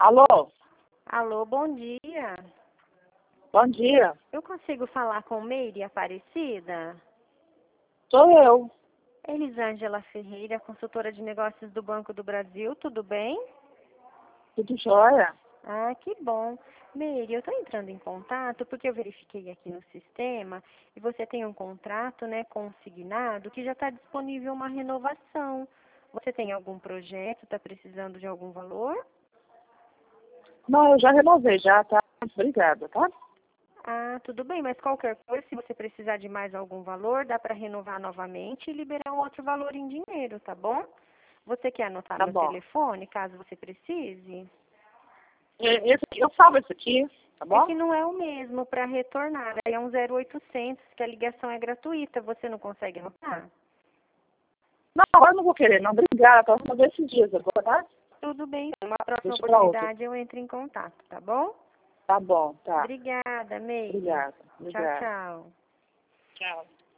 Alô? Alô, bom dia. Bom dia. Eu consigo falar com Meire Aparecida? Sou eu. Elisângela Ferreira, consultora de negócios do Banco do Brasil, tudo bem? Tudo jóia? Ah, que bom. Meire, eu estou entrando em contato porque eu verifiquei aqui no sistema e você tem um contrato, né, consignado que já está disponível uma renovação. Você tem algum projeto, está precisando de algum valor? Não, eu já renovei, já, tá? Obrigada, tá? Ah, tudo bem, mas qualquer coisa, se você precisar de mais algum valor, dá para renovar novamente e liberar um outro valor em dinheiro, tá bom? Você quer anotar Tá meu bom. telefone, caso você precise? Eu salvo esse aqui, tá É bom? que não é o mesmo para retornar, aí é um 0800, que a ligação é gratuita, você não consegue anotar? Não, eu não vou querer, não. Obrigada, tá? Vou ver esses dias agora, tá? Tudo bem, uma próxima Deixa pra outro. oportunidade eu entro em contato, tá bom? Tá bom, tá. Obrigada, Meire. Obrigada. Tchau, Obrigada. tchau. Tchau.